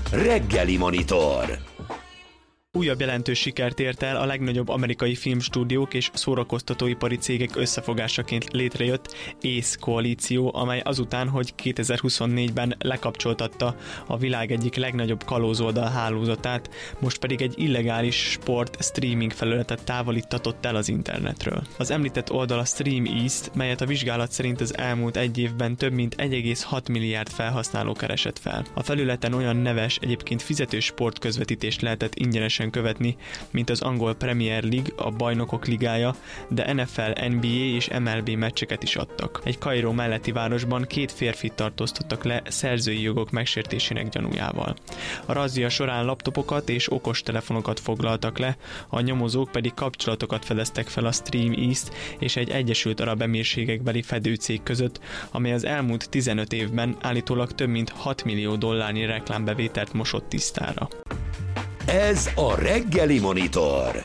Reggeli Monitor. Újabb jelentős sikert ért el a legnagyobb amerikai filmstúdiók és szórakoztatóipari cégek összefogásaként létrejött ACE koalíció, amely azután, hogy 2024-ben lekapcsoltatta a világ egyik legnagyobb kalózoldal hálózatát, most pedig egy illegális sport streaming felületet távolítatott el az internetről. Az említett oldal a Stream East, melyet a vizsgálat szerint az elmúlt egy évben több mint 1,6 milliárd felhasználó keresett fel. A felületen olyan neves, egyébként fizetős sportközvetítést lehetett ingyenesen követni, mint az angol Premier League, a Bajnokok Ligája, de NFL, NBA és MLB meccseket is adtak. Egy Kairó melletti városban 2 férfit tartóztattak le szerzői jogok megsértésének gyanújával. A razzia során laptopokat és okostelefonokat foglaltak le, a nyomozók pedig kapcsolatokat fedeztek fel a Stream East és egy Egyesült Arab Emírségekbeli fedőcég között, amely az elmúlt 15 évben állítólag több mint $6 millió reklámbevételt mosott tisztára. Ez a Reggeli Monitor.